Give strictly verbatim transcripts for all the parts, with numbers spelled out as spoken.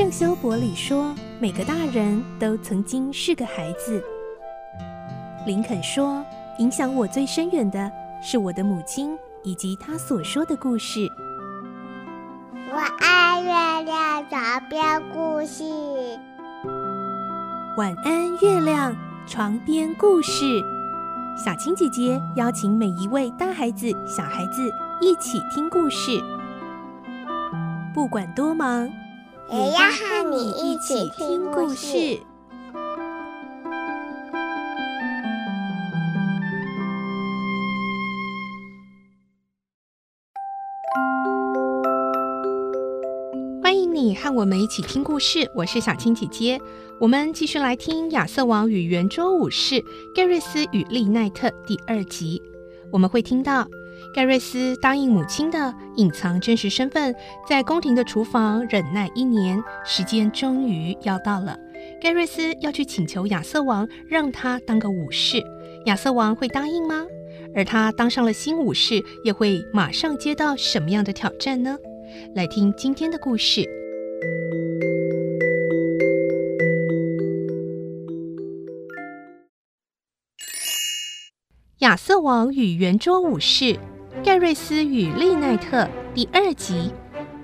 圣修伯里说，每个大人都曾经是个孩子。林肯说，影响我最深远的是我的母亲以及她所说的故事。 我爱月亮床边故事。 晚安，月亮，床边故事。小青姐姐邀请每一位大孩子、小孩子一起听故事，不管多忙， 也要和你一起听故事。 欢迎你和我们一起听故事，我是小青姐姐。我们继续来听亚瑟王与圆桌武士盖瑞斯与利奈特第二集。我们会听到盖瑞斯答应母亲的隐藏真实身份，在宫廷的厨房忍耐一年，时间终于要到了。盖瑞斯要去请求亚瑟王让他当个武士，亚瑟王会答应吗？而他当上了新武士，也会马上接到什么样的挑战呢？来听今天的故事。亚瑟王与圆桌武士，盖瑞斯与利奈特第二集。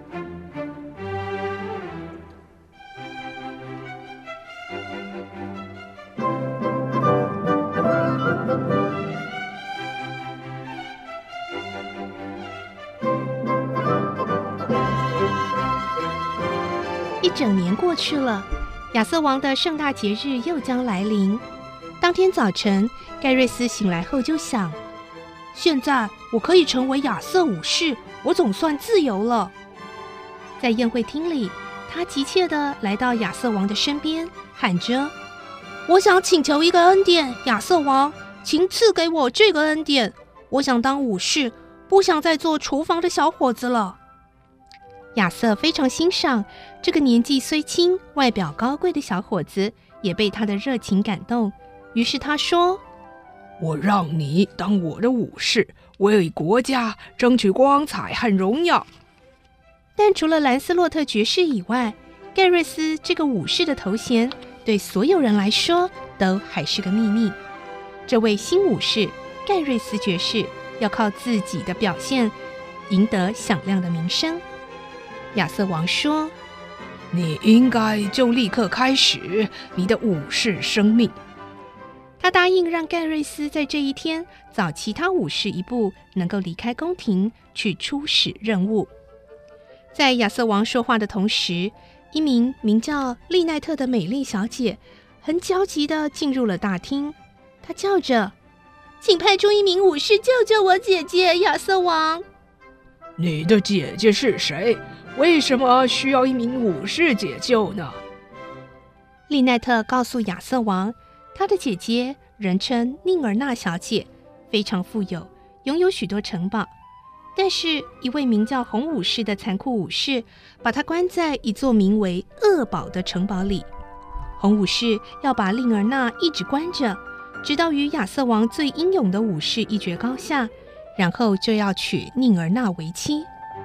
一整年过去了，亚瑟王的盛大节日又将来临。当天早晨，盖瑞斯醒来后就想，现在我可以成为亚瑟武士，我总算自由了。在宴会厅里，他急切地来到亚瑟王的身边，喊着，我想请求一个恩典，亚瑟王，请赐给我这个恩典。我想当武士，不想再做厨房的小伙子了。亚瑟非常欣赏这个年纪虽轻、外表高贵的小伙子，也被他的热情感动。于是他说， 我让你当我的武士，为国家争取光彩和荣耀。 但除了兰斯洛特爵士以外，盖瑞斯这个武士的头衔对所有人来说都还是个秘密。这位新武士盖瑞斯爵士要靠自己的表现赢得响亮的名声。亚瑟王说， 你应该就立刻开始你的武士生命。 他答应让盖瑞斯在这一天早其他武士一步，能够离开宫廷去出使任务。在亚瑟王说话的同时，一名名叫利奈特的美丽小姐很焦急地进入了大厅。她叫着，请派出一名武士救救我姐姐，亚瑟王。 你的姐姐是谁？为什么需要一名武士解救呢？ 利奈特告诉亚瑟王，她的姐姐人称宁尔纳小姐，非常富有，拥有许多城堡。但是一位名叫红武士的残酷武士把她关在一座名为恶堡的城堡里。红武士要把宁尔纳一直关着，直到与亚瑟王最英勇的武士一决高下，然后就要娶宁尔纳为妻。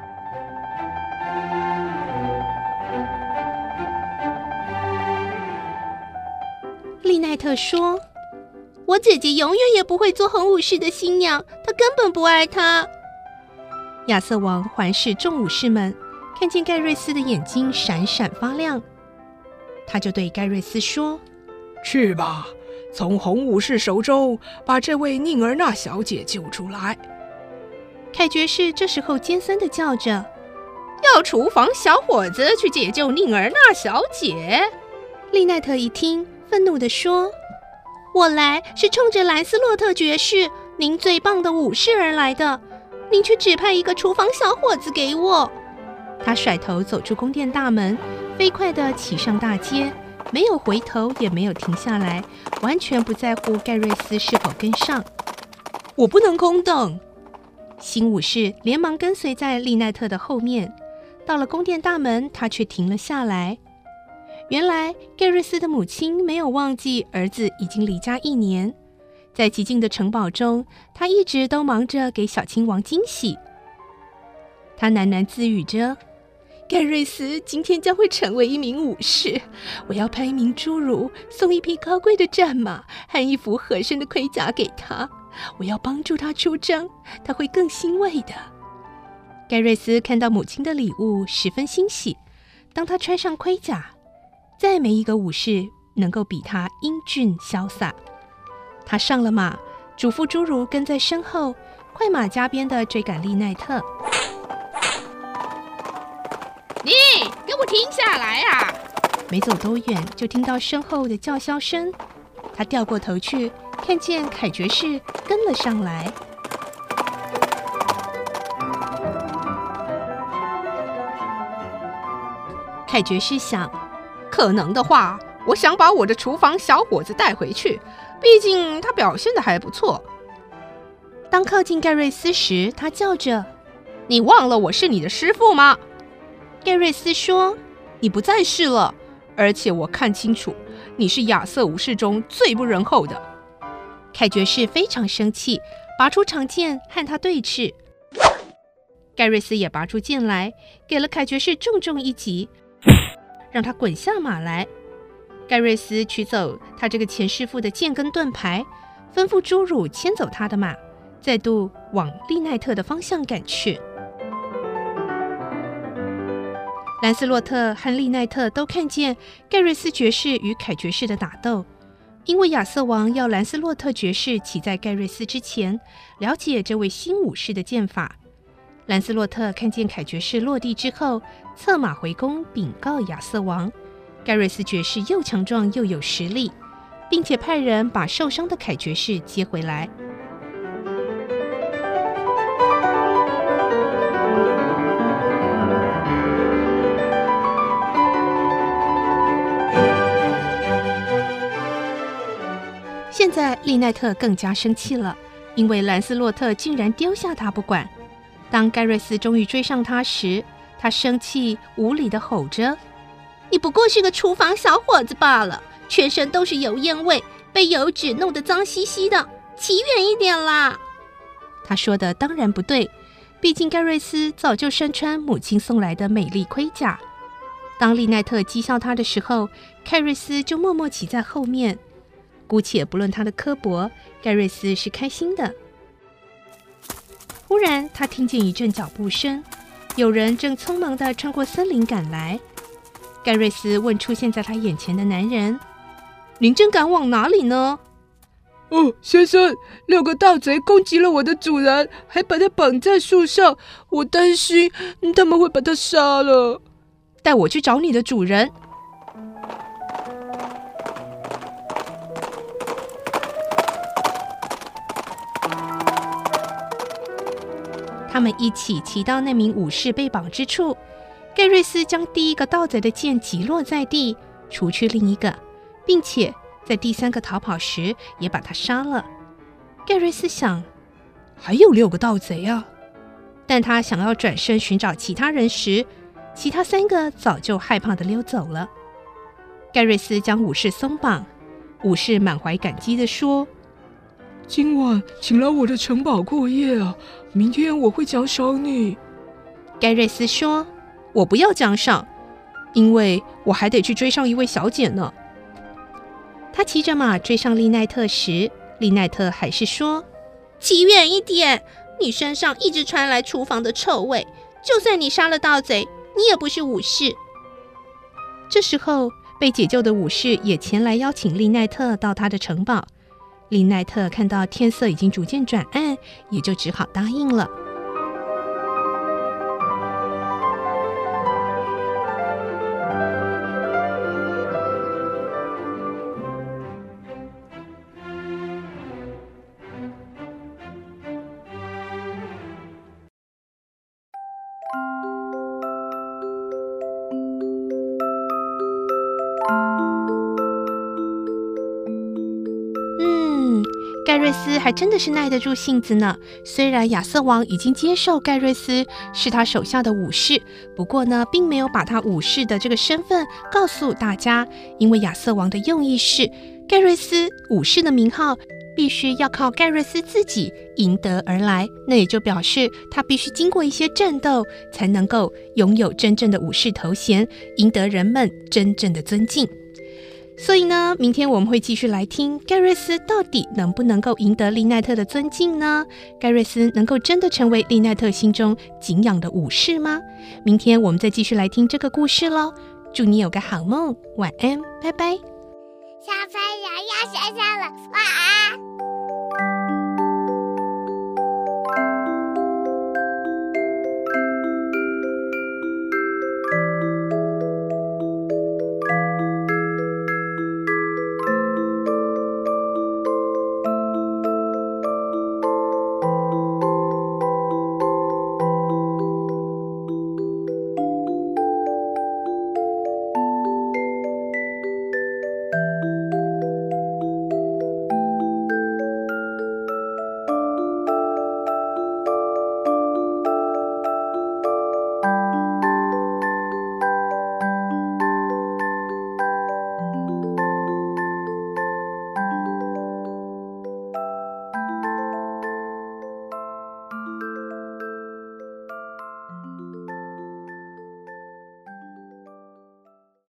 利奈特说，我姐姐永远也不会做红武士的新娘，她根本不爱她。亚瑟王环视众武士们，看见盖瑞斯的眼睛闪闪发亮，他就对盖瑞斯说， 去吧，从红武士手中把这位宁尔纳小姐救出来。 凯爵士这时候尖酸地叫着，要厨房小伙子去解救宁尔纳小姐。利奈特一听，愤怒地说，我来是冲着兰斯洛特爵士，您最棒的武士而来的，您却指派一个厨房小伙子给我。他甩头走出宫殿大门，飞快地骑上大街，没有回头，也没有停下来，完全不在乎盖瑞斯是否跟上。我不能空等。新武士连忙跟随在利奈特的后面，到了宫殿大门，他却停了下来。原来盖瑞斯的母亲没有忘记儿子已经离家一年，在寂静的城堡中，他一直都忙着给小亲王惊喜。他喃喃自语着， 盖瑞斯今天将会成为一名武士，我要派一名侏儒送一匹高贵的战马和一副合身的盔甲给他，我要帮助他出征，他会更欣慰的。盖瑞斯看到母亲的礼物，十分欣喜。当他穿上盔甲，再没一个武士能够比他英俊潇洒。他上了马，嘱咐侏儒跟在身后，快马加鞭地追赶利奈特。你给我停下来啊！没走多远，就听到身后的叫嚣声。他掉过头去，看见凯爵士跟了上来。凯爵士想，可能的话，我想把我的厨房小伙子带回去，毕竟他表现得还不错。当靠近盖瑞斯时，他叫着：“你忘了我是你的师傅吗？”盖瑞斯说：“你不再是了，而且我看清楚，你是亚瑟武士中最不仁厚的。”凯爵士非常生气，拔出长剑和他对峙。盖瑞斯也拔出剑来，给了凯爵士重重一击，让他滚下马来。盖瑞斯取走他这个前师傅的剑跟盾牌，吩咐侏儒牵走他的马，再度往利奈特的方向赶去。兰斯洛特和利奈特都看见盖瑞斯爵士与凯爵士的打斗，因为亚瑟王要兰斯洛特爵士骑在盖瑞斯之前，了解这位新武士的剑法。兰斯洛特看见凯爵士落地之后，策马回宫禀告亚瑟王，盖瑞斯爵士又强壮又有实力，并且派人把受伤的凯爵士接回来。现在利奈特更加生气了，因为兰斯洛特竟然丢下他不管。当盖瑞斯终于追上他时，他生气无理地吼着：“你不过是个厨房小伙子罢了，全身都是油烟味，被油脂弄得脏兮兮的，骑远一点啦！”他说的当然不对，毕竟盖瑞斯早就身穿母亲送来的美丽盔甲。当利奈特讥笑他的时候，盖瑞斯就默默骑在后面。姑且不论他的刻薄，盖瑞斯是开心的。忽然他听见一阵脚步声，有人正匆忙地穿过森林赶来。盖瑞斯问出现在他眼前的男人：“您正赶往哪里呢？”“ 哦，先生，六个盗贼攻击了我的主人，还把他绑在树上，我担心他们会把他杀了。”“ 带我去找你的主人。”他们一起骑到那名武士被绑之处，盖瑞斯将第一个盗贼的剑击落在地，除去另一个，并且在第三个逃跑时也把他杀了。盖瑞斯想，还有六个盗贼啊！但他想要转身寻找其他人时，其他三个早就害怕地溜走了。盖瑞斯将武士松绑，武士满怀感激地说：“ 今晚请来我的城堡过夜啊，明天我会奖赏你。” 盖瑞斯说：“我不要奖赏，因为我还得去追上一位小姐呢。”他骑着马追上利奈特时，利奈特还是说：“骑远一点，你身上一直传来厨房的臭味，就算你杀了盗贼，你也不是武士。”这时候被解救的武士也前来邀请利奈特到他的城堡。利奈特看到天色已经逐渐转暗，也就只好答应了。盖瑞斯还真的是耐得住性子呢。虽然亚瑟王已经接受盖瑞斯是他手下的武士，不过呢，并没有把他武士的这个身份告诉大家，因为亚瑟王的用意是盖瑞斯武士的名号必须要靠盖瑞斯自己赢得而来，那也就表示他必须经过一些战斗，才能够拥有真正的武士头衔，赢得人们真正的尊敬。所以呢，明天我们会继续来听盖瑞斯到底能不能够赢得利奈特的尊敬呢？盖瑞斯能够真的成为利奈特心中敬仰的武士吗？明天我们再继续来听这个故事咯。祝你有个好梦，晚安，拜拜。 小朋友要睡觉了，晚安。